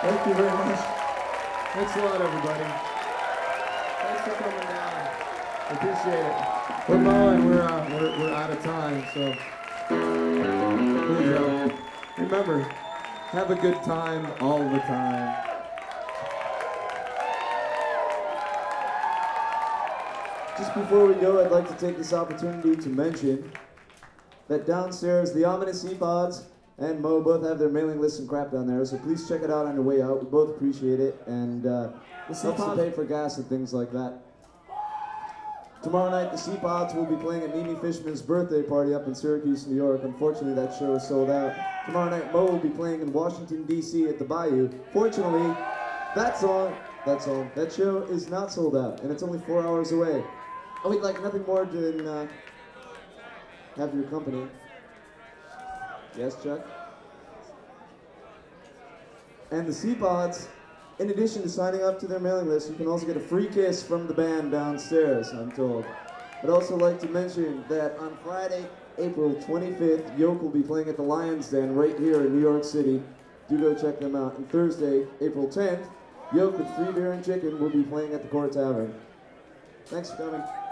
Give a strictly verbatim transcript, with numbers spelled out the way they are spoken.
Thank you very much. Thanks a lot, everybody. Thanks for coming down. Appreciate it. We're mowing. We're, uh, we're, we're out of time, so please, uh, remember, have a good time all the time. Just before we go, I'd like to take this opportunity to mention that downstairs, the Ominous E-Pods and Mo both have their mailing lists and crap down there, so please check it out on your way out. We both appreciate it, and uh, this helps to pay for gas and things like that. Tomorrow night, the C-Pods will be playing at Mimi Fishman's birthday party up in Syracuse, New York. Unfortunately, that show is sold out. Tomorrow night, Mo will be playing in Washington, D C at the Bayou. Fortunately, that song, that song, that show is not sold out, and it's only four hours away. Oh, we'd like nothing more than uh, have your company. Yes, Chuck? And the C-Pods, in addition to signing up to their mailing list, you can also get a free kiss from the band downstairs, I'm told. I'd also like to mention that on Friday, April twenty-fifth, Yoke will be playing at the Lions Den right here in New York City. Do go check them out. And Thursday, April tenth, Yoke with Free Beer and Chicken will be playing at the Court Tavern. Thanks for coming.